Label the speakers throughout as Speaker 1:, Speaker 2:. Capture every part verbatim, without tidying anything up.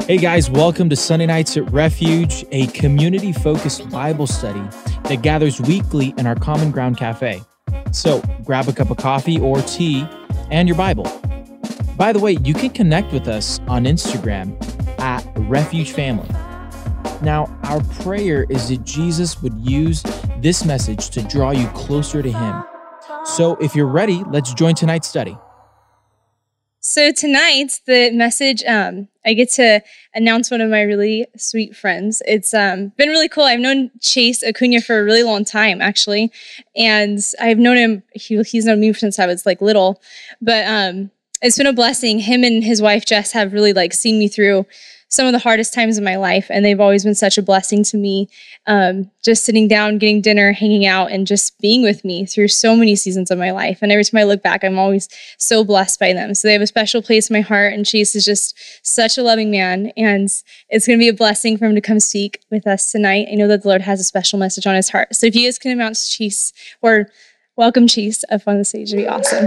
Speaker 1: Hey guys, welcome to Sunday Nights at Refuge, a community-focused Bible study that gathers weekly in our Common Ground Cafe. So grab a cup of coffee or tea and your Bible. By the way, you can connect with us on Instagram at Refuge Family. Now, our prayer is that Jesus would use this message to draw you closer to Him. So if you're ready, let's join tonight's study.
Speaker 2: So tonight, the message, um, I get to announce one of my really sweet friends. It's um, been really cool. I've known Chase Acuna for a really long time, actually. And I've known him, he, he's known me since I was like little. But um, it's been a blessing. Him and his wife, Jess, have really like seen me through some of the hardest times in my life. And they've always been such a blessing to me. Um, just sitting down, getting dinner, hanging out, and just being with me through so many seasons of my life. And every time I look back, I'm always so blessed by them. So they have a special place in my heart. And Chase is just such a loving man. And it's going to be a blessing for him to come speak with us tonight. I know that the Lord has a special message on his heart. So if you guys can announce Chase or welcome Chase up on the stage, it'd be awesome.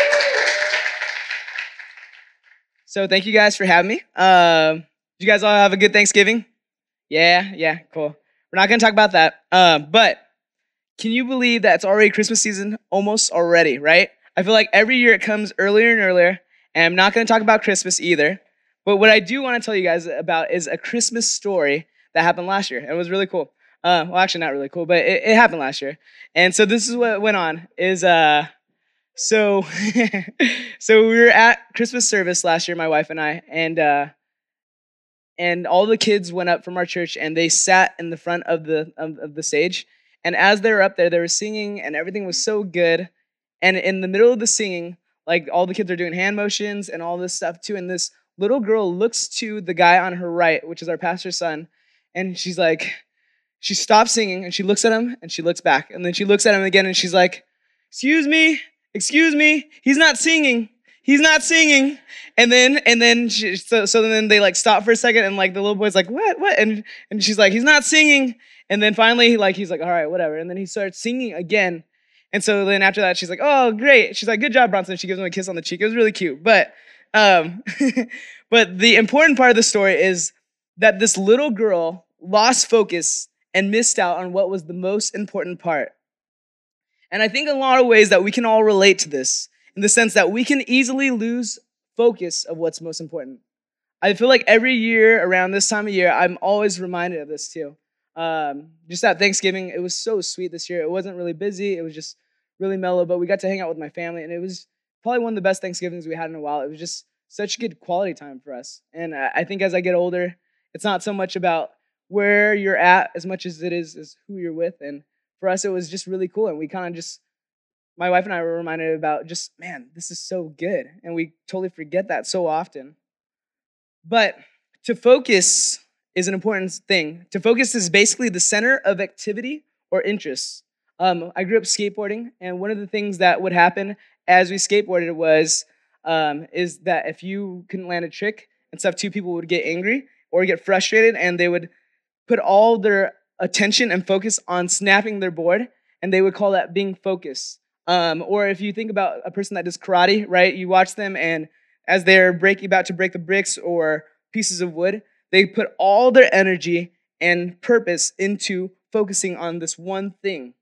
Speaker 3: So thank you guys for having me. Um, did you guys all have a good Thanksgiving? Yeah, yeah, cool. We're not going to talk about that. Um, but can you believe that it's already Christmas season almost already, right? I feel like every year it comes earlier and earlier, and I'm not going to talk about Christmas either. But what I do want to tell you guys about is a Christmas story that happened last year. It was really cool. Uh, well, actually, not really cool, but it, it happened last year. And so this is what went on. Is uh, so so we were at Christmas service last year, my wife and I, and uh, and all the kids went up from our church, and they sat in the front of the of, of the stage. And as they were up there, they were singing, and everything was so good. And in the middle of the singing, like all the kids are doing hand motions and all this stuff too. And this little girl looks to the guy on her right, which is our pastor's son, and she's like, she stops singing and she looks at him and she looks back, and then she looks at him again and she's like, "Excuse me, excuse me, he's not singing, he's not singing." And then and then she, so so then they like stop for a second, and like the little boy's like, "What, what?" And and she's like, "He's not singing." And then finally, like he's like, "All right, whatever." And then he starts singing again. And so then after that, she's like, "Oh, great." She's like, "Good job, Bronson." She gives him a kiss on the cheek. It was really cute. But um, but the important part of the story is that this little girl lost focus and missed out on what was the most important part. And I think in a lot of ways that we can all relate to this, in the sense that we can easily lose focus of what's most important. I feel like every year around this time of year, I'm always reminded of this too. Um, just at Thanksgiving, it was so sweet this year. It wasn't really busy. It was just really mellow, but we got to hang out with my family, and it was probably one of the best Thanksgivings we had in a while. It was just such good quality time for us. And I I think as I get older, it's not so much about where you're at as much as it is, is who you're with. And for us, it was just really cool. And we kind of just, my wife and I were reminded about just, man, this is so good. And we totally forget that so often. But to focus is an important thing. To focus is basically the center of activity or interest. Um, I grew up skateboarding, and one of the things that would happen as we skateboarded was um, is that if you couldn't land a trick and stuff, two people would get angry or get frustrated, and they would put all their attention and focus on snapping their board, and they would call that being focused. Um, or if you think about a person that does karate, right? You watch them, and as they're breaking, about to break the bricks or pieces of wood, they put all their energy and purpose into focusing on this one thing.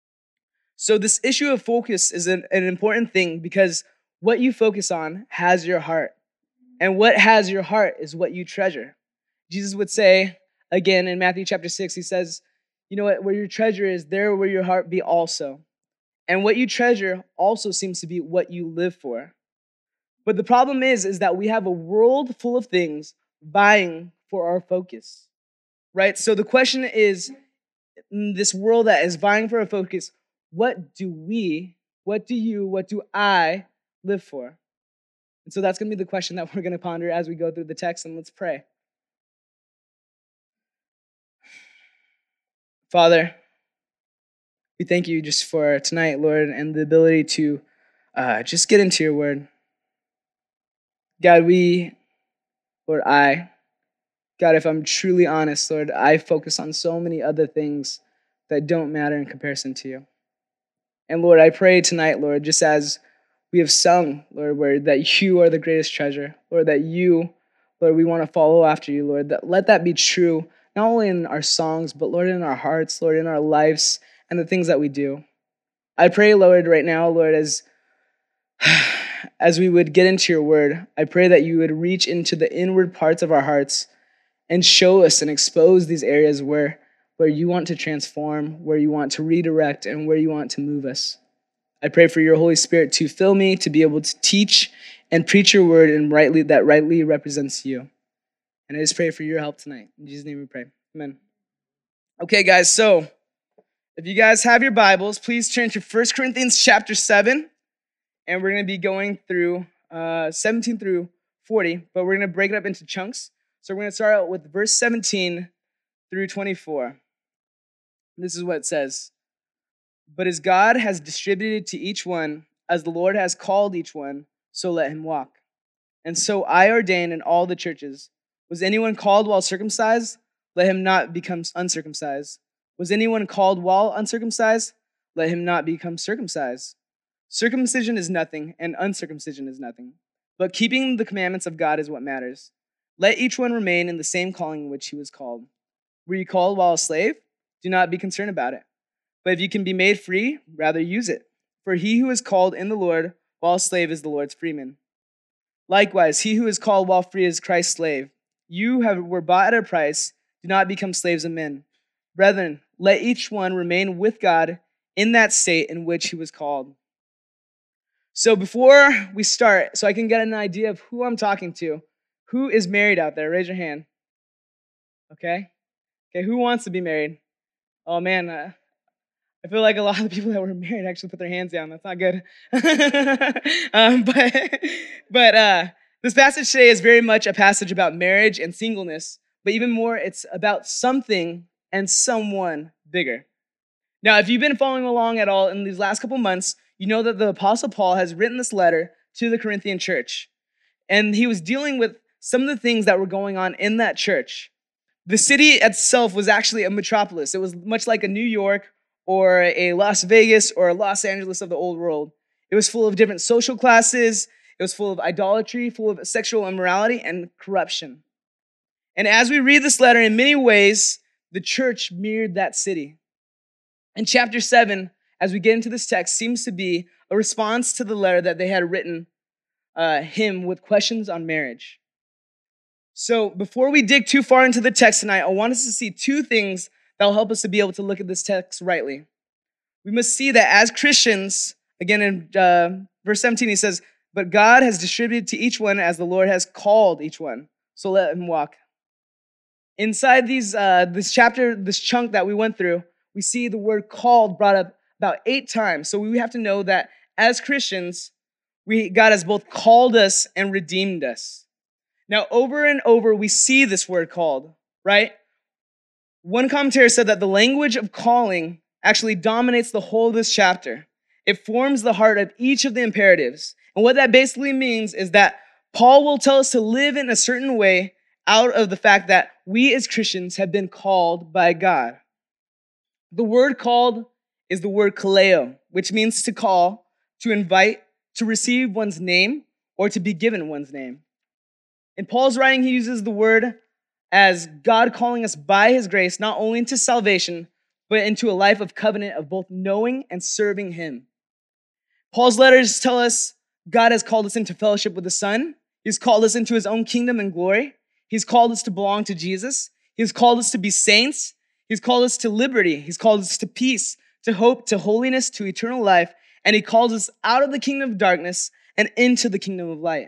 Speaker 3: So this issue of focus is an, an important thing, because what you focus on has your heart. And what has your heart is what you treasure. Jesus would say, again in Matthew chapter six, he says, you know what, where your treasure is, there will your heart be also. And what you treasure also seems to be what you live for. But the problem is, is that we have a world full of things vying for our focus, right? So the question is, in this world that is vying for our focus, what do we, what do you, what do I live for? And so that's going to be the question that we're going to ponder as we go through the text, and let's pray. Father, we thank you just for tonight, Lord, and the ability to uh, just get into your word. God, we, Lord, I, God, if I'm truly honest, Lord, I focus on so many other things that don't matter in comparison to you. And Lord, I pray tonight, Lord, just as we have sung, Lord, where that you are the greatest treasure, Lord, that you, Lord, we want to follow after you, Lord. That let that be true, not only in our songs, but Lord, in our hearts, Lord, in our lives, and the things that we do. I pray, Lord, right now, Lord, as as we would get into your word, I pray that you would reach into the inward parts of our hearts and show us and expose these areas where, where you want to transform, where you want to redirect, and where you want to move us. I pray for your Holy Spirit to fill me, to be able to teach and preach your word and rightly that rightly represents you. And I just pray for your help tonight. In Jesus' name we pray. Amen. Okay, guys, so if you guys have your Bibles, please turn to First Corinthians chapter seven. And we're going to be going through uh, seventeen through forty, but we're going to break it up into chunks. So we're going to start out with verse seventeen through twenty-four. This is what it says. But as God has distributed to each one, as the Lord has called each one, so let him walk. And so I ordain in all the churches. Was anyone called while circumcised? Let him not become uncircumcised. Was anyone called while uncircumcised? Let him not become circumcised. Circumcision is nothing, and uncircumcision is nothing. But keeping the commandments of God is what matters. Let each one remain in the same calling in which he was called. Were you called while a slave? Do not be concerned about it. But if you can be made free, rather use it. For he who is called in the Lord while a slave is the Lord's freeman. Likewise, he who is called while free is Christ's slave. You have, were bought at a price. Do not become slaves of men. Brethren, let each one remain with God in that state in which he was called. So before we start, so I can get an idea of who I'm talking to, who is married out there? Raise your hand. Okay? Okay, who wants to be married? Oh, man, uh, I feel like a lot of the people that were married actually put their hands down. That's not good. um, but but uh, this passage today is very much a passage about marriage and singleness, but even more, it's about something and someone bigger. Now, if you've been following along at all in these last couple months, you know that the Apostle Paul has written this letter to the Corinthian church, and he was dealing with some of the things that were going on in that church. The city itself was actually a metropolis. It was much like a New York or a Las Vegas or a Los Angeles of the old world. It was full of different social classes. It was full of idolatry, full of sexual immorality and corruption. And as we read this letter, in many ways, the church mirrored that city. In chapter seven, as we get into this text, seems to be a response to the letter that they had written uh, him with questions on marriage. So before we dig too far into the text tonight, I want us to see two things that will help us to be able to look at this text rightly. We must see that as Christians, again in uh, verse seventeen, he says, but God has distributed to each one as the Lord has called each one, so let him walk. Inside these uh, this chapter, this chunk that we went through, we see the word called brought up about eight times. So we have to know that as Christians, we God has both called us and redeemed us. Now, over and over, we see this word called, right? One commentator said that the language of calling actually dominates the whole of this chapter. It forms the heart of each of the imperatives. And what that basically means is that Paul will tell us to live in a certain way out of the fact that we as Christians have been called by God. The word called is the word kaleo, which means to call, to invite, to receive one's name, or to be given one's name. In Paul's writing, he uses the word as God calling us by his grace, not only into salvation, but into a life of covenant of both knowing and serving him. Paul's letters tell us God has called us into fellowship with the Son. He's called us into his own kingdom and glory. He's called us to belong to Jesus. He's called us to be saints. He's called us to liberty. He's called us to peace, to hope, to holiness, to eternal life. And he calls us out of the kingdom of darkness and into the kingdom of light.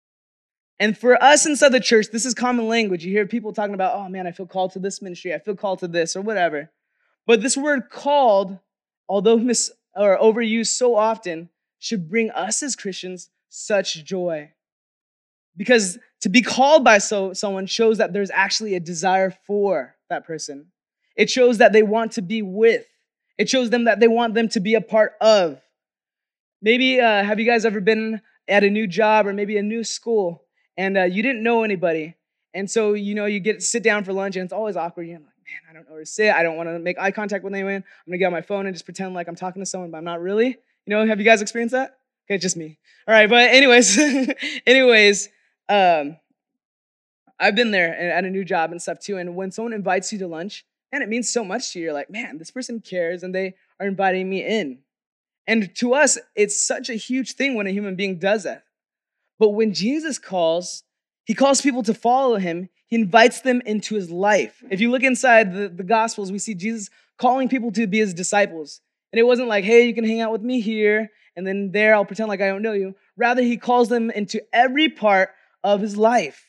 Speaker 3: And for us inside the church, this is common language. You hear people talking about, oh man, I feel called to this ministry. I feel called to this or whatever. But this word called, although mis- or overused so often, should bring us as Christians such joy. Because to be called by so, someone shows that there's actually a desire for that person. It shows that they want to be with. It shows them that they want them to be a part of. Maybe, uh, have you guys ever been at a new job or maybe a new school and uh, you didn't know anybody? And so, you know, you get sit down for lunch and it's always awkward. You're like, man, I don't know where to sit. I don't want to make eye contact with anyone. I'm going to get on my phone and just pretend like I'm talking to someone, but I'm not really. You know, have you guys experienced that? Okay, just me. All right, but anyways, anyways, um, I've been there at a new job and stuff too. And when someone invites you to lunch, and it means so much to you, you're like, man, this person cares and they are inviting me in. And to us, it's such a huge thing when a human being does that. But when Jesus calls, he calls people to follow him. He invites them into his life. If you look inside the, the Gospels, we see Jesus calling people to be his disciples. And it wasn't like, hey, you can hang out with me here, and then there I'll pretend like I don't know you. Rather, he calls them into every part of his life.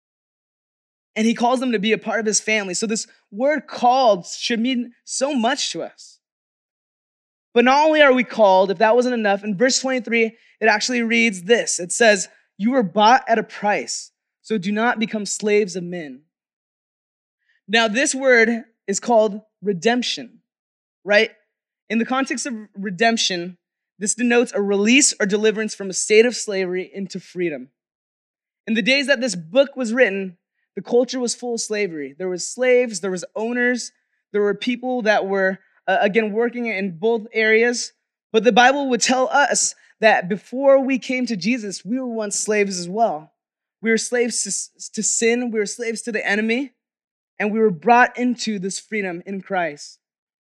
Speaker 3: And he calls them to be a part of his family. So this word called should mean so much to us. But not only are we called, if that wasn't enough, in verse twenty-three, it actually reads this. It says, you were bought at a price, so do not become slaves of men. Now, this word is called redemption, right? In the context of redemption, this denotes a release or deliverance from a state of slavery into freedom. In the days that this book was written, the culture was full of slavery. There was slaves, there was owners, there were people that were, uh, again, working in both areas. But the Bible would tell us that before we came to Jesus, we were once slaves as well. We were slaves to, to sin, we were slaves to the enemy, and we were brought into this freedom in Christ.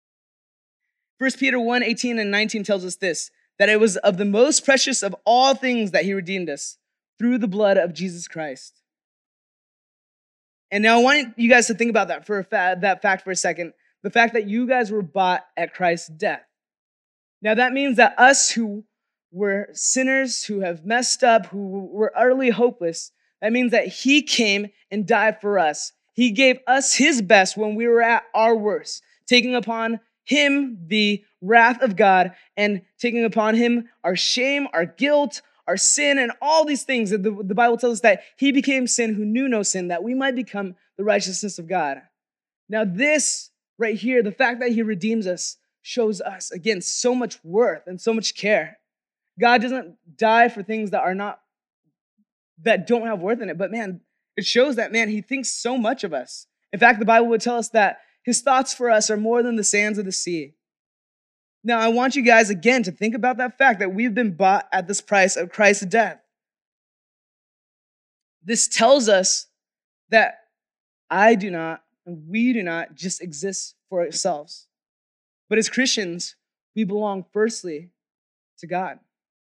Speaker 3: First Peter one, eighteen and nineteen tells us this, that it was of the most precious of all things that he redeemed us through the blood of Jesus Christ. And now I want you guys to think about that for a fa- that fact for a second. The fact that you guys were bought at Christ's death. Now that means that us who were sinners, who have messed up, who were utterly hopeless, that means that he came and died for us. He gave us his best when we were at our worst, taking upon him the wrath of God and taking upon him our shame, our guilt, our sin, and all these things. The, the Bible tells us that he became sin who knew no sin, that we might become the righteousness of God. Now this right here, the fact that he redeems us, shows us, again, so much worth and so much care. God doesn't die for things that are not, that don't have worth in it, but man, it shows that, man, he thinks so much of us. In fact, the Bible would tell us that his thoughts for us are more than the sands of the sea. Now, I want you guys, again, to think about that fact that we've been bought at this price of Christ's death. This tells us that I do not, and we do not just exist for ourselves. But as Christians, we belong firstly to God.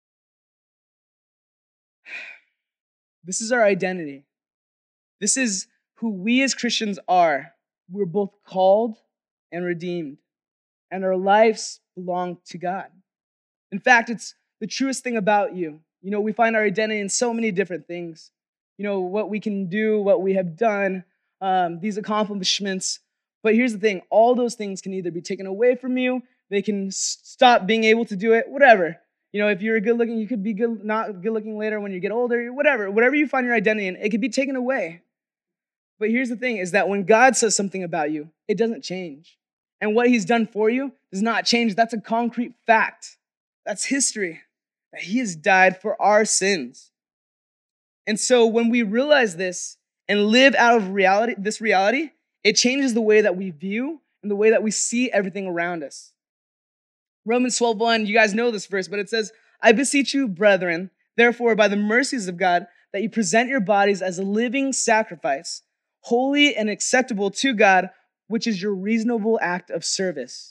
Speaker 3: This is our identity. This is who we as Christians are. We're both called and redeemed, and our lives belong to God. In fact, it's the truest thing about you. You know, we find our identity in so many different things. You know, what we can do, what we have done, um, these accomplishments. But here's the thing, all those things can either be taken away from you, they can stop being able to do it, whatever. You know, if you're good looking, you could be good, not good looking later when you get older, whatever. Whatever you find your identity in, it could be taken away. But here's the thing, is that when God says something about you, it doesn't change. And what he's done for you does not change. That's a concrete fact. That's history. That he has died for our sins. And so when we realize this and live out of reality, this reality, it changes the way that we view and the way that we see everything around us. Romans twelve one, you guys know this verse, but it says, I beseech you, brethren, therefore, by the mercies of God, that you present your bodies as a living sacrifice, holy and acceptable to God, which is your reasonable act of service.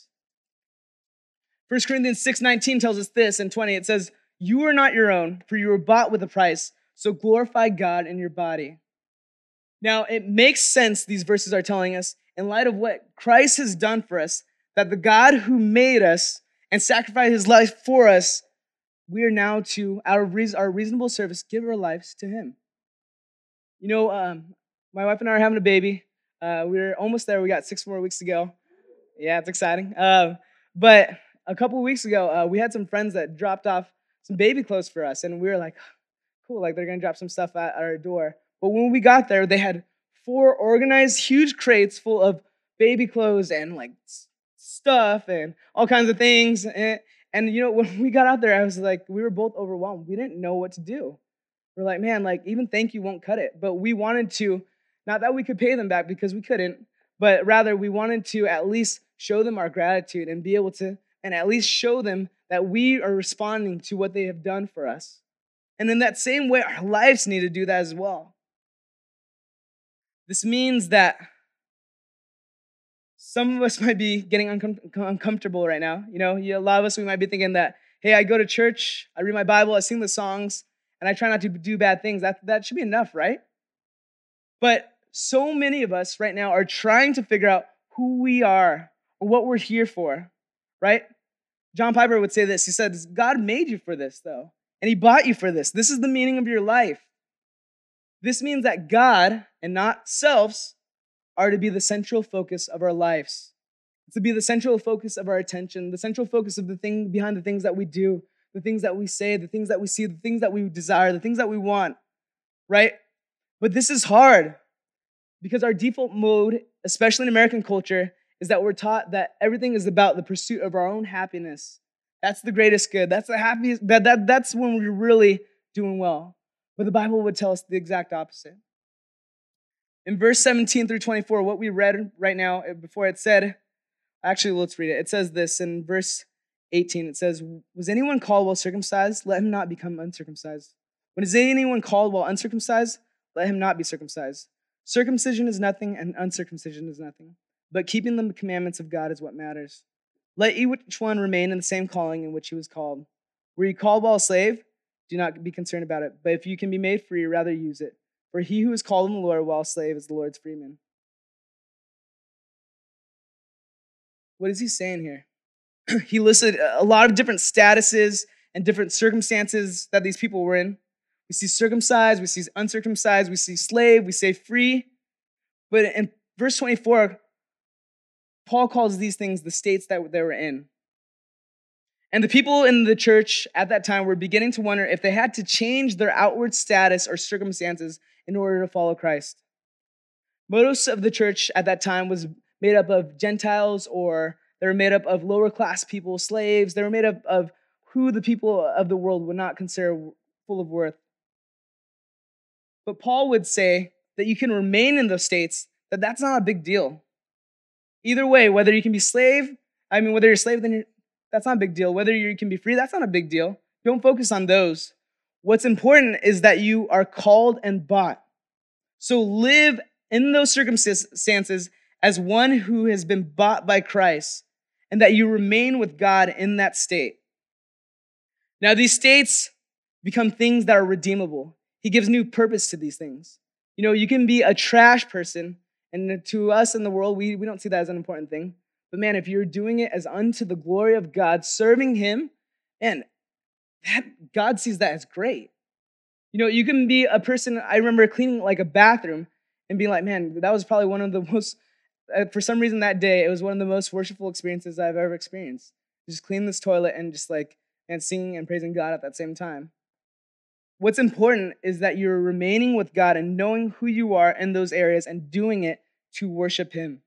Speaker 3: First Corinthians six nineteen tells us this, and twenty, it says, you are not your own, for you were bought with a price, so glorify God in your body. Now, it makes sense, these verses are telling us, in light of what Christ has done for us, that the God who made us and sacrificed his life for us, we are now to, out of reason, our reasonable service, give our lives to him. You know, um, my wife and I are having a baby. Uh, we're almost there. We got six more weeks to go. Yeah, it's exciting. Uh, but a couple of weeks ago, uh, we had some friends that dropped off some baby clothes for us, and we were like, cool, like they're going to drop some stuff at our door. But when we got there, they had four organized huge crates full of baby clothes and like stuff and all kinds of things. And, and you know, when we got out there, I was like, we were both overwhelmed. We didn't know what to do. We're like, man, like even thank you won't cut it. But we wanted to, not that we could pay them back because we couldn't, but rather we wanted to at least show them our gratitude and be able to, and at least show them that we are responding to what they have done for us. And in that same way, our lives need to do that as well. This means that some of us might be getting uncom- uncomfortable right now. You know, a lot of us, we might be thinking that, hey, I go to church, I read my Bible, I sing the songs, and I try not to do bad things. That, that should be enough, right? But so many of us right now are trying to figure out who we are or what we're here for, right? John Piper would say this. He said, God made you for this, though, and he bought you for this. This is the meaning of your life. This means that God, and not selves, are to be the central focus of our lives. It's to be the central focus of our attention, the central focus of the thing behind the things that we do, the things that we say, the things that we see, the things that we desire, the things that we want, right? But this is hard because our default mode, especially in American culture, is that we're taught that everything is about the pursuit of our own happiness. That's the greatest good. That's the happiest, that, that, that's when we're really doing well. But the Bible would tell us the exact opposite. In verse seventeen through twenty-four, what we read right now, before it said, actually, let's read it. It says this in verse eighteen. It says, was anyone called while circumcised? Let him not become uncircumcised. When is anyone called while uncircumcised? Let him not be circumcised. Circumcision is nothing, and uncircumcision is nothing. But keeping the commandments of God is what matters. Let each one remain in the same calling in which he was called. Were you called while a slave? Do not be concerned about it. But if you can be made free, rather use it. For he who is called in the Lord while a slave is the Lord's freeman. What is he saying here? He listed a lot of different statuses and different circumstances that these people were in. We see circumcised, we see uncircumcised, we see slave, we say free. But in verse twenty-four, Paul calls these things the states that they were in. And the people in the church at that time were beginning to wonder if they had to change their outward status or circumstances in order to follow Christ. Most of the church at that time was made up of Gentiles, or they were made up of lower class people, slaves. They were made up of who the people of the world would not consider full of worth. But Paul would say that you can remain in those states, that that's not a big deal. Either way, whether you can be slave, I mean, whether you're a slave, then you're, that's not a big deal. Whether you can be free, that's not a big deal. Don't focus on those. What's important is that you are called and bought. So live in those circumstances as one who has been bought by Christ, and that you remain with God in that state. Now, these states become things that are redeemable. He gives new purpose to these things. You know, you can be a trash person, and to us in the world, we, we don't see that as an important thing. But man, if you're doing it as unto the glory of God, serving him, man, that, God sees that as great. You know, you can be a person, I remember cleaning like a bathroom and being like, man, that was probably one of the most, uh, for some reason that day, it was one of the most worshipful experiences I've ever experienced. Just clean this toilet and just like, and singing and praising God at that same time. What's important is that you're remaining with God and knowing who you are in those areas and doing it to worship him.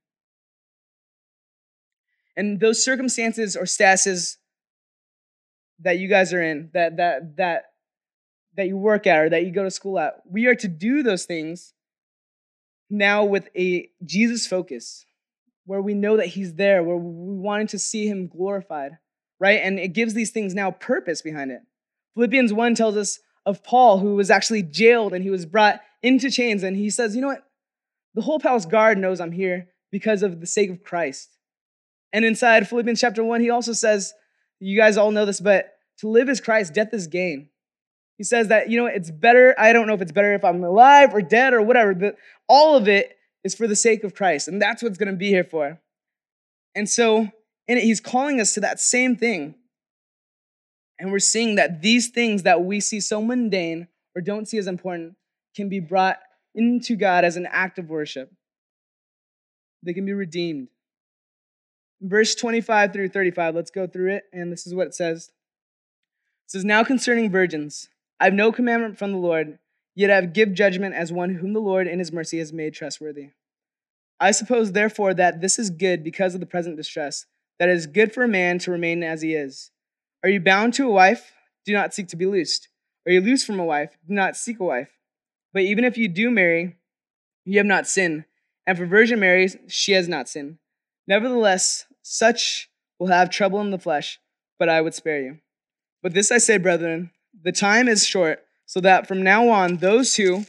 Speaker 3: And those circumstances or statuses that you guys are in, that that that that you work at or that you go to school at, we are to do those things now with a Jesus focus, where we know that he's there, where we wanting to see him glorified, right? And it gives these things now purpose behind it. Philippians one tells us of Paul, who was actually jailed and he was brought into chains, and he says, you know what? The whole palace guard knows I'm here because of the sake of Christ. And inside Philippians chapter one, he also says, you guys all know this, but to live is Christ, death is gain. He says that, you know, it's better, I don't know if it's better if I'm alive or dead or whatever, but all of it is for the sake of Christ, and that's what's going to be here for. And so in it, he's calling us to that same thing. And we're seeing that these things that we see so mundane or don't see as important can be brought into God as an act of worship. They can be redeemed. Verse twenty-five through thirty-five, let's go through it, and this is what it says. It says, now concerning virgins, I have no commandment from the Lord, yet I give judgment as one whom the Lord in his mercy has made trustworthy. I suppose, therefore, that this is good because of the present distress, that it is good for a man to remain as he is. Are you bound to a wife? Do not seek to be loosed. Are you loosed from a wife? Do not seek a wife. But even if you do marry, you have not sinned. And if a virgin marries, she has not sinned. Nevertheless, such will have trouble in the flesh, but I would spare you. But this I say, brethren, the time is short, so that from now on, those who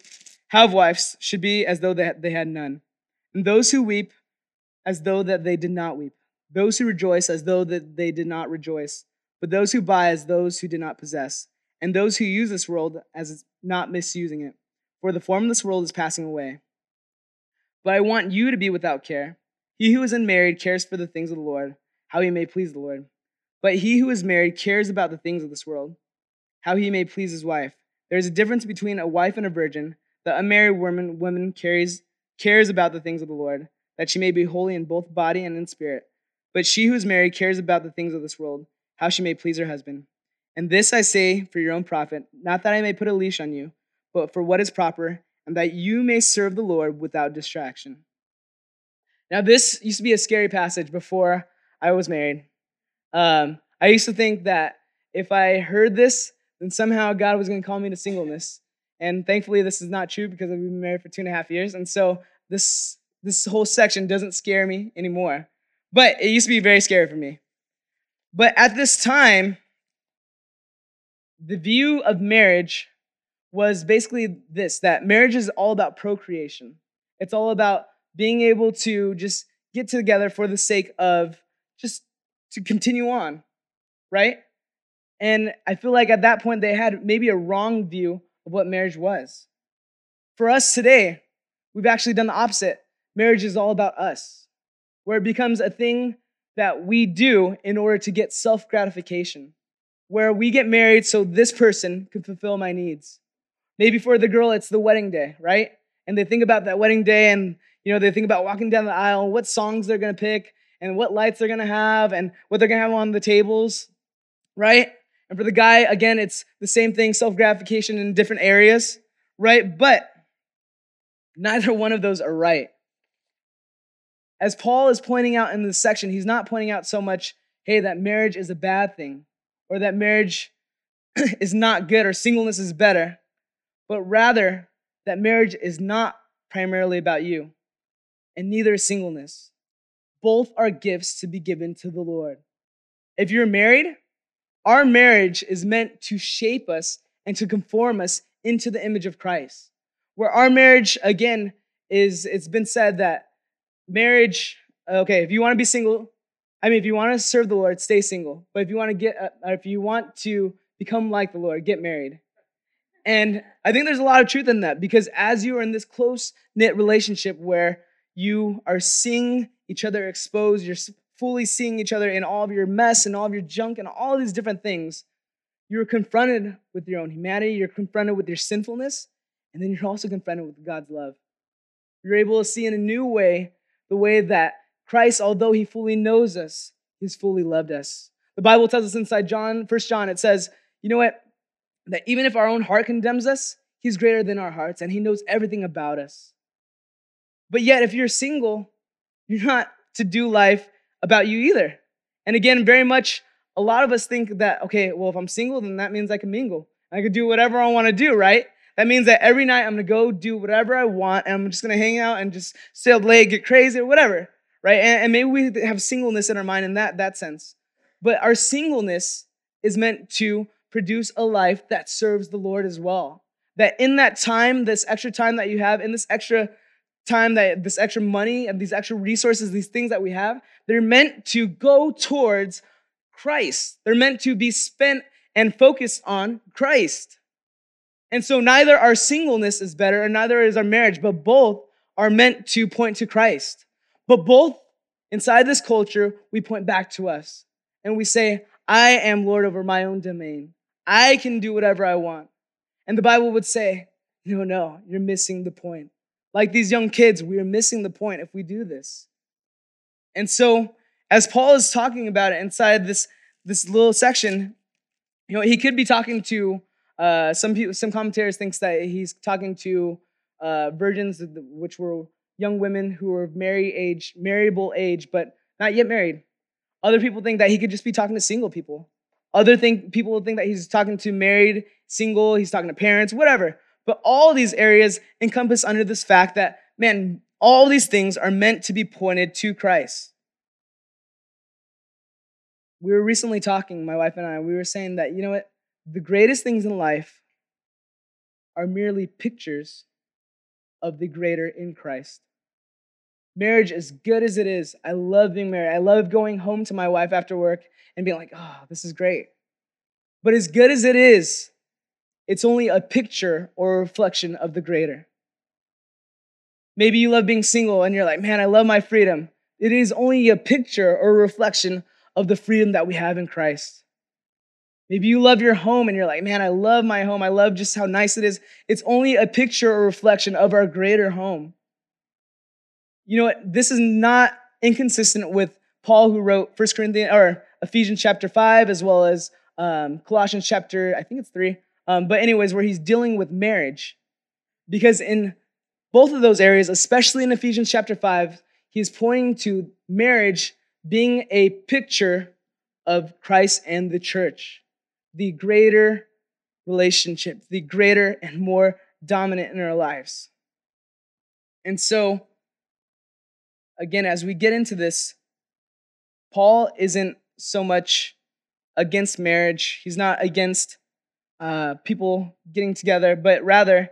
Speaker 3: Housewives should be as though they had, they had none, and those who weep as though that they did not weep, those who rejoice as though that they did not rejoice, but those who buy as those who did not possess, and those who use this world as not misusing it. For the form of this world is passing away. But I want you to be without care. He who is unmarried cares for the things of the Lord, how he may please the Lord. But he who is married cares about the things of this world, how he may please his wife. There is a difference between a wife and a virgin. The unmarried woman, woman cares, cares about the things of the Lord, that she may be holy in both body and in spirit. But she who is married cares about the things of this world, how she may please her husband. And this I say for your own profit, not that I may put a leash on you, but for what is proper, and that you may serve the Lord without distraction. Now, this used to be a scary passage before I was married. Um, I used to think that if I heard this, then somehow God was going to call me to singleness. And thankfully, this is not true because I've been married for two and a half years. And so this, this whole section doesn't scare me anymore. But it used to be very scary for me. But at this time, the view of marriage was basically this, that marriage is all about procreation. It's all about being able to just get together for the sake of just to continue on, right? And I feel like at that point they had maybe a wrong view of what marriage was. For us today, we've actually done the opposite. Marriage is all about us, where it becomes a thing that we do in order to get self-gratification, where we get married so this person can fulfill my needs. Maybe for the girl, it's the wedding day, right? And they think about that wedding day and, you know, they think about walking down the aisle, what songs they're going to pick and what lights they're going to have and what they're going to have on the tables, right? And for the guy, again, it's the same thing, self-gratification in different areas, right? But neither one of those are right. As Paul is pointing out in this section, he's not pointing out so much, hey, that marriage is a bad thing or that marriage is not good or singleness is better, but rather that marriage is not primarily about you, and neither is singleness. Both are gifts to be given to the Lord. If you're married, our marriage is meant to shape us and to conform us into the image of Christ. Where our marriage, again, is, it's been said that marriage, okay, if you want to be single, I mean, if you want to serve the Lord, stay single. But if you want to get, uh, if you want to become like the Lord, get married. And I think there's a lot of truth in that because as you are in this close-knit relationship where you are seeing each other exposed, you're fully seeing each other in all of your mess and all of your junk and all of these different things, you're confronted with your own humanity, you're confronted with your sinfulness, and then you're also confronted with God's love. You're able to see in a new way the way that Christ, although he fully knows us, he's fully loved us. The Bible tells us inside John, First John, it says, you know what? That even if our own heart condemns us, he's greater than our hearts, and he knows everything about us. But yet, if you're single, you're not to do life about you either. And again, very much, a lot of us think that, okay, well, if I'm single, then that means I can mingle. I can do whatever I want to do, right? That means that every night I'm going to go do whatever I want, and I'm just going to hang out and just stay up late, get crazy, or whatever, right? And, and maybe we have singleness in our mind in that, that sense. But our singleness is meant to produce a life that serves the Lord as well. That in that time, this extra time that you have, in this extra time, that this extra money and these extra resources, these things that we have, they're meant to go towards Christ. They're meant to be spent and focused on Christ. And so neither our singleness is better and neither is our marriage, but both are meant to point to Christ. But both, inside this culture, we point back to us. And we say, I am Lord over my own domain. I can do whatever I want. And the Bible would say, no, no, you're missing the point. Like these young kids, we are missing the point if we do this. And so, as Paul is talking about it inside this, this little section, you know, he could be talking to, uh, some people, some commentators thinks that he's talking to uh, virgins, which were young women who were of marry age, marriable age, but not yet married. Other people think that he could just be talking to single people. Other think, people think that he's talking to married, single, he's talking to parents, whatever. But all these areas encompass under this fact that, man, all these things are meant to be pointed to Christ. We were recently talking, my wife and I, we were saying that, you know what? The greatest things in life are merely pictures of the greater in Christ. Marriage, as good as it is, I love being married. I love going home to my wife after work and being like, oh, this is great. But as good as it is, it's only a picture or a reflection of the greater. Maybe you love being single and you're like, man, I love my freedom. It is only a picture or a reflection of the freedom that we have in Christ. Maybe you love your home and you're like, man, I love my home. I love just how nice it is. It's only a picture or reflection of our greater home. You know what? This is not inconsistent with Paul, who wrote First Corinthians or Ephesians chapter five, as well as um, Colossians chapter, I think it's three. Um, but anyways, where he's dealing with marriage. Because in both of those areas, especially in Ephesians chapter five, he's pointing to marriage being a picture of Christ and the church, the greater relationship, the greater and more dominant in our lives. And so, again, as we get into this, Paul isn't so much against marriage. He's not against uh, people getting together, but rather,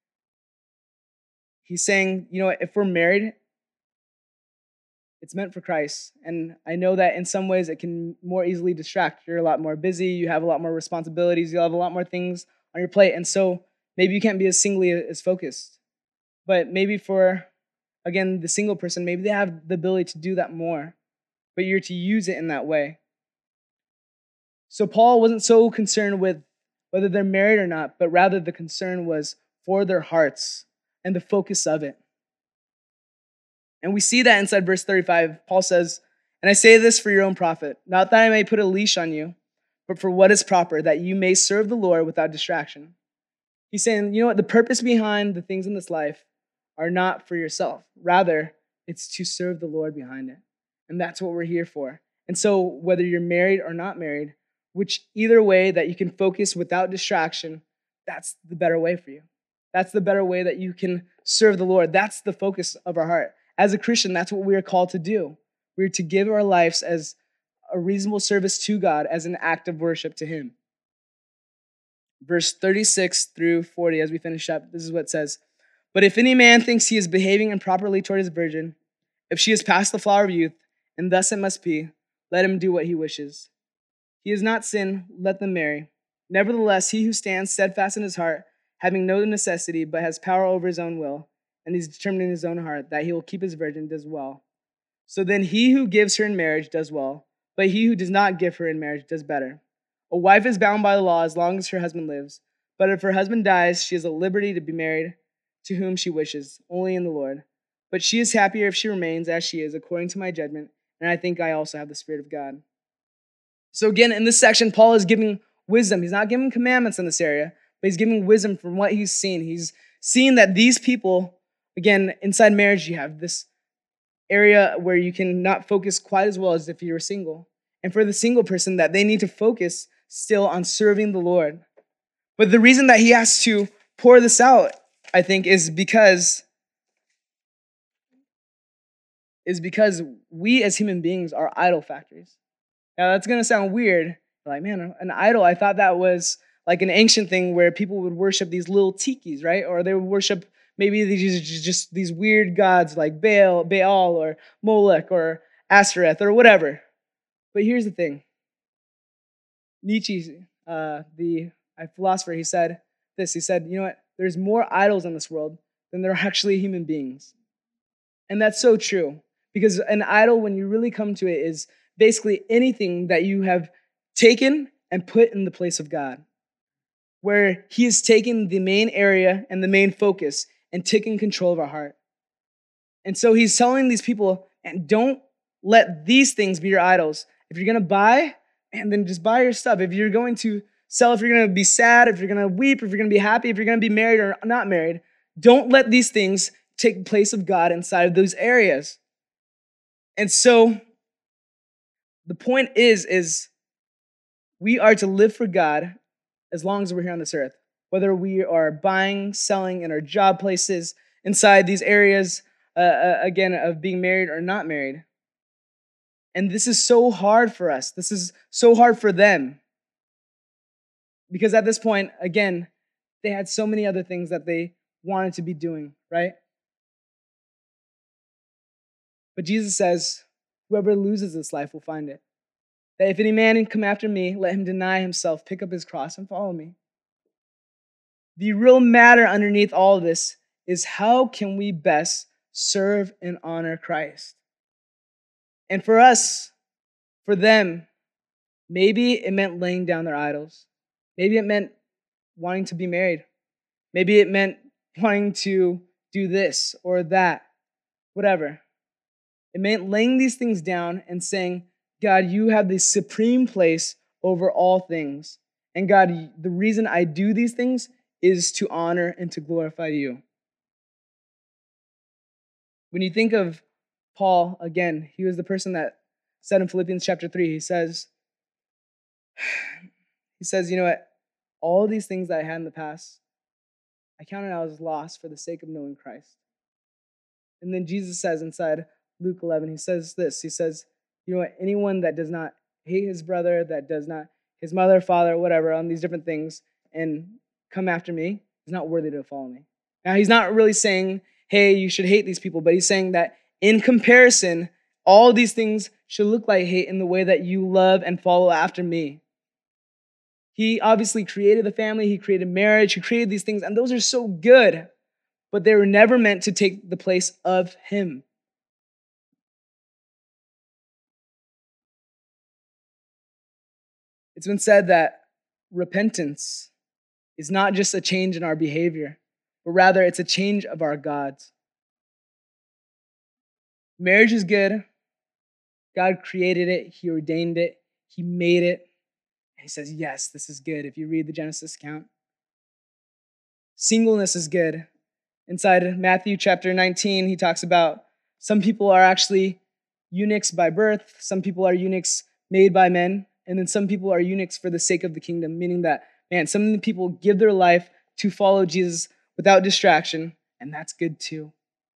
Speaker 3: he's saying, you know what, if we're married, it's meant for Christ. And I know that in some ways it can more easily distract. You're a lot more busy. You have a lot more responsibilities. You'll have a lot more things on your plate. And so maybe you can't be as singly as focused. But maybe for, again, the single person, maybe they have the ability to do that more. But you're to use it in that way. So Paul wasn't so concerned with whether they're married or not, but rather the concern was for their hearts and the focus of it. And we see that inside verse thirty-five. Paul says, and I say this for your own profit, not that I may put a leash on you, but for what is proper, that you may serve the Lord without distraction. He's saying, you know what, the purpose behind the things in this life are not for yourself. Rather, it's to serve the Lord behind it. And that's what we're here for. And so whether you're married or not married, which either way that you can focus without distraction, that's the better way for you. That's the better way that you can serve the Lord. That's the focus of our heart. As a Christian, that's what we are called to do. We're to give our lives as a reasonable service to God, as an act of worship to Him. Verse thirty-six through forty, as we finish up, this is what it says. But if any man thinks he is behaving improperly toward his virgin, if she is past the flower of youth, and thus it must be, let him do what he wishes. He has not sinned, let them marry. Nevertheless, he who stands steadfast in his heart, having no necessity, but has power over his own will, and is determined in his own heart that he will keep his virgin, does well. So then he who gives her in marriage does well, but he who does not give her in marriage does better. A wife is bound by the law as long as her husband lives, but if her husband dies, she is at liberty to be married to whom she wishes, only in the Lord. But she is happier if she remains as she is, according to my judgment, and I think I also have the Spirit of God. So again, in this section, Paul is giving wisdom. He's not giving commandments in this area, but he's giving wisdom from what he's seen. He's seen that these people, again, inside marriage, you have this area where you can not focus quite as well as if you were single. And for the single person, that they need to focus still on serving the Lord. But the reason that he has to pour this out, I think, is because is because we as human beings are idol factories. Now, that's going to sound weird. Like, man, an idol, I thought that was like an ancient thing where people would worship these little tikis, right? Or they would worship maybe these just these weird gods like Baal, Baal or Molech or Ashereth or whatever. But here's the thing. Nietzsche, uh, the philosopher, he said this. He said, you know what? There's more idols in this world than there are actually human beings. And that's so true. Because an idol, when you really come to it, is basically anything that you have taken and put in the place of God, where he has taken the main area and the main focus and taken control of our heart. And so he's telling these people, and don't let these things be your idols. If you're going to buy, and then just buy your stuff. If you're going to sell, if you're going to be sad, if you're going to weep, if you're going to be happy, if you're going to be married or not married, don't let these things take place of God inside of those areas. And so the point is, is we are to live for God as long as we're here on this earth. Whether we are buying, selling in our job places, inside these areas, uh, uh, again, of being married or not married. And this is so hard for us. This is so hard for them. Because at this point, again, they had so many other things that they wanted to be doing, right? But Jesus says, whoever loses this life will find it. That if any man come after me, let him deny himself, pick up his cross, and follow me. The real matter underneath all of this is how can we best serve and honor Christ? And for us, for them, maybe it meant laying down their idols. Maybe it meant wanting to be married. Maybe it meant wanting to do this or that, whatever. It meant laying these things down and saying, God, you have the supreme place over all things. And God, the reason I do these things is to honor and to glorify you. When you think of Paul, again, he was the person that said in Philippians chapter three, he says, he says, you know what? All these things that I had in the past, I counted out as lost for the sake of knowing Christ. And then Jesus says inside Luke eleven, he says this, he says, you know what? Anyone that does not hate his brother, that does not, his mother, father, whatever, on these different things, and come after me, is not worthy to follow me. Now, he's not really saying, hey, you should hate these people, but he's saying that in comparison, all these things should look like hate in the way that you love and follow after me. He obviously created the family, he created marriage, he created these things, and those are so good, but they were never meant to take the place of him. It's been said that repentance is not just a change in our behavior, but rather it's a change of our gods. Marriage is good. God created it. He ordained it. He made it. And he says, yes, this is good. If you read the Genesis account. Singleness is good. Inside Matthew chapter nineteen, he talks about some people are actually eunuchs by birth. Some people are eunuchs made by men. And then some people are eunuchs for the sake of the kingdom, meaning that, man, some people give their life to follow Jesus without distraction, and that's good too.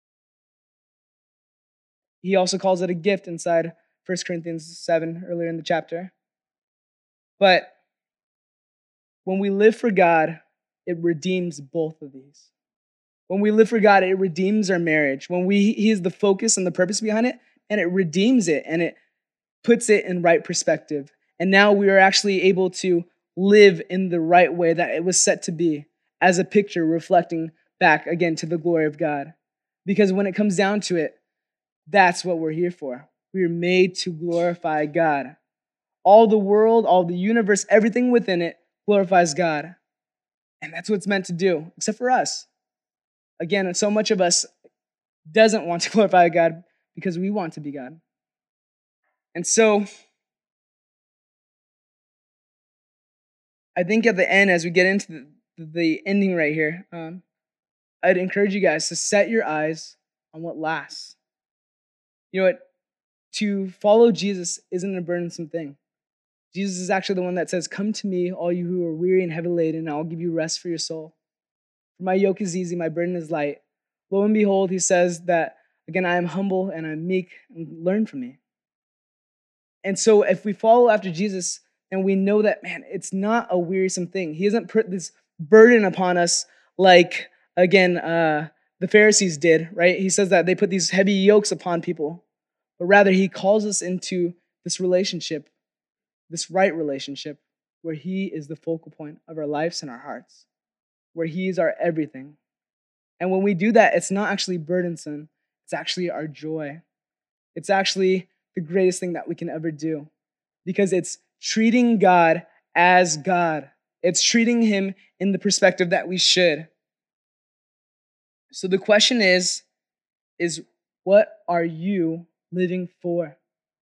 Speaker 3: He also calls it a gift inside First Corinthians seven, earlier in the chapter. But when we live for God, it redeems both of these. When we live for God, it redeems our marriage. When we He is the focus and the purpose behind it, and it redeems it, and it puts it in right perspective. And now we are actually able to live in the right way that it was set to be, as a picture reflecting back again to the glory of God. Because when it comes down to it, that's what we're here for. We are made to glorify God. All the world, all the universe, everything within it glorifies God. And that's what it's meant to do, except for us. Again, so much of us doesn't want to glorify God because we want to be God. And so I think at the end, as we get into the, the ending right here, um, I'd encourage you guys to set your eyes on what lasts. You know what? To follow Jesus isn't a burdensome thing. Jesus is actually the one that says, come to me, all you who are weary and heavy laden, and I'll give you rest for your soul. For my yoke is easy, my burden is light. Lo and behold, he says that, again, I am humble and I'm meek, and learn from me. And so if we follow after Jesus, and we know that, man, it's not a wearisome thing. He hasn't put this burden upon us like, again, uh, the Pharisees did, right? He says that they put these heavy yokes upon people, but rather he calls us into this relationship, this right relationship, where he is the focal point of our lives and our hearts, where he is our everything. And when we do that, it's not actually burdensome. It's actually our joy. It's actually the greatest thing that we can ever do, because it's treating God as God. It's treating him in the perspective that we should. So the question is, is what are you living for?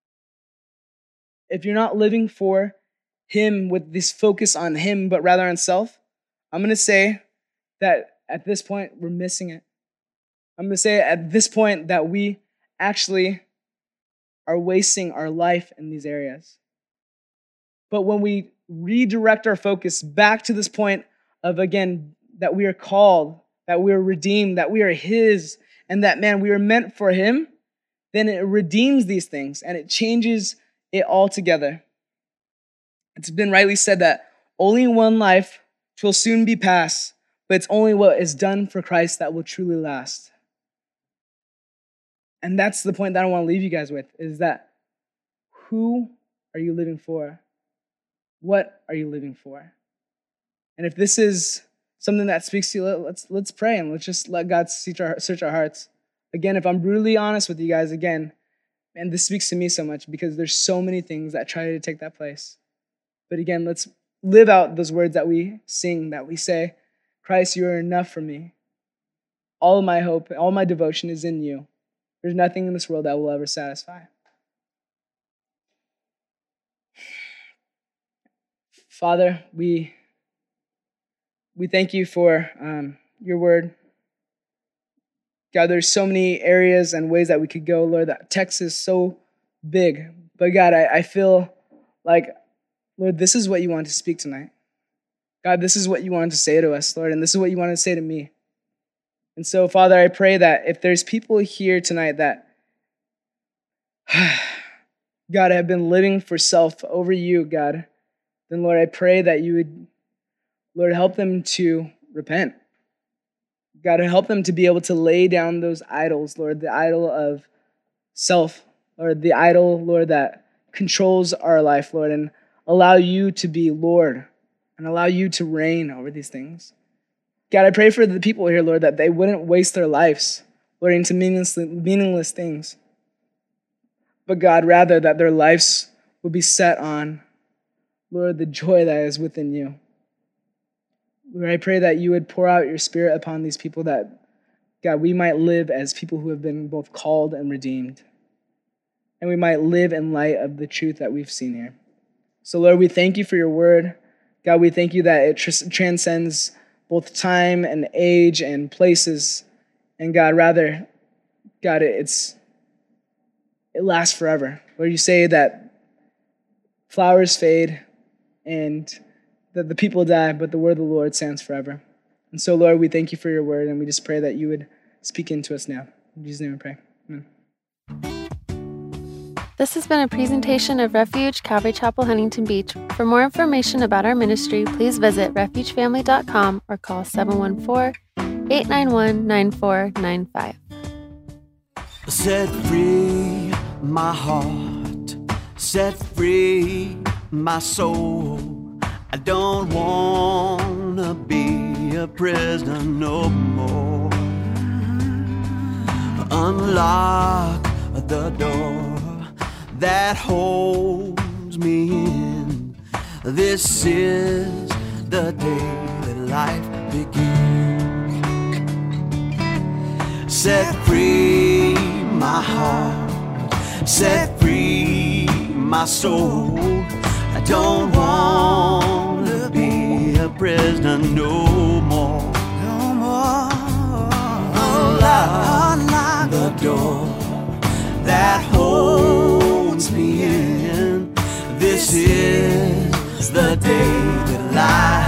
Speaker 3: If you're not living for him with this focus on him, but rather on self, I'm going to say that at this point, we're missing it. I'm going to say at this point that we actually are wasting our life in these areas. But when we redirect our focus back to this point of, again, that we are called, that we are redeemed, that we are his, and that, man, we are meant for him, then it redeems these things and it changes it all together. It's been rightly said that only one life will soon be passed, but it's only what is done for Christ that will truly last. And that's the point that I want to leave you guys with, is that who are you living for? What are you living for? And if this is something that speaks to you, let's let's pray and let's just let God search our, search our hearts. Again, if I'm brutally honest with you guys, again, and this speaks to me so much because there's so many things that try to take that place. But again, let's live out those words that we sing, that we say, Christ, you are enough for me. All of my hope, all my devotion is in you. There's nothing in this world that will ever satisfy. Father, we, we thank you for um, your word. God, there's so many areas and ways that we could go, Lord. That text is so big. But God, I, I feel like, Lord, this is what you want to speak tonight. God, this is what you wanted to say to us, Lord, and this is what you wanted to say to me. And so, Father, I pray that if there's people here tonight that, God, have been living for self over you, God, then, Lord, I pray that you would, Lord, help them to repent. God, help them to be able to lay down those idols, Lord, the idol of self, or the idol, Lord, that controls our life, Lord, and allow you to be Lord and allow you to reign over these things. God, I pray for the people here, Lord, that they wouldn't waste their lives, Lord, into meaningless, meaningless things. But God, rather that their lives would be set on, Lord, the joy that is within you. Lord, I pray that you would pour out your Spirit upon these people, that, God, we might live as people who have been both called and redeemed. And we might live in light of the truth that we've seen here. So, Lord, we thank you for your word. God, we thank you that it tr- transcends both time and age and places. And God, rather, God, it, it's it lasts forever. Lord, you say that flowers fade and that the people die, but the word of the Lord stands forever. And so, Lord, we thank you for your word, and we just pray that you would speak into us now. In Jesus' name we pray. Amen.
Speaker 4: This has been a presentation of Refuge Calvary Chapel, Huntington Beach. For more information about our ministry, please visit refuge family dot com or call seven one four, eight nine one, nine four nine five.
Speaker 5: Set free my heart, set free my soul. I don't wanna be a prisoner no more. Unlock the door that holds me in. This is the day that life begins. Set free my heart, set free my soul. I don't wanna be a prisoner no more. No more. Unlock, unlock the door that holds me in. This is the day that life